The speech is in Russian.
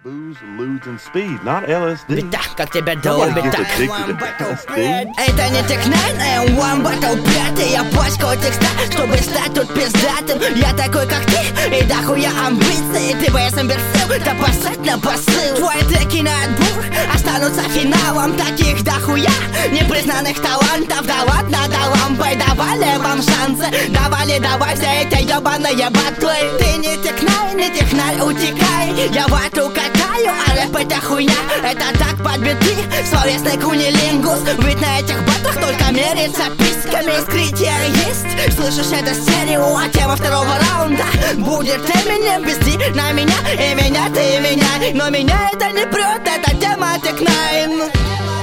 Booze, lewds, and speed, not LSD. Ведь так, как тебя долбит так. Это не Tech9, One Battle 5. Я пачкал текста, чтобы стать тут пиздатым. Я такой, как ты, и дохуя амбиций. Ты ВС имберсил, да посать на посыл. Твои треки на отбор останутся финалом. Таких дохуя непризнанных талантов. Да ладно, да лампой, давали вам шансы. Давай все эти ебаные батлы. Ты не Tech9, не Tech9, утекай. Я вату катаю, а рэп это хуйня. Это так подбиты, словесный кунилингус. Ведь на этих батлах только мерится письками. Скрытие есть, слышишь, это стерео. А тема второго раунда будет Eminem. Вести на меня, и меня ты меня. Но меня это не прет, это тема Tech9.